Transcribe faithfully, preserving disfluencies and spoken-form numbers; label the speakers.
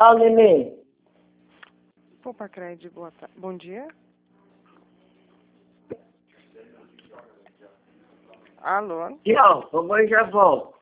Speaker 1: Fala, neném.
Speaker 2: Poupa Crédito, boa tarde. Bom dia. Alô?
Speaker 1: Tchau, mamãe já volto.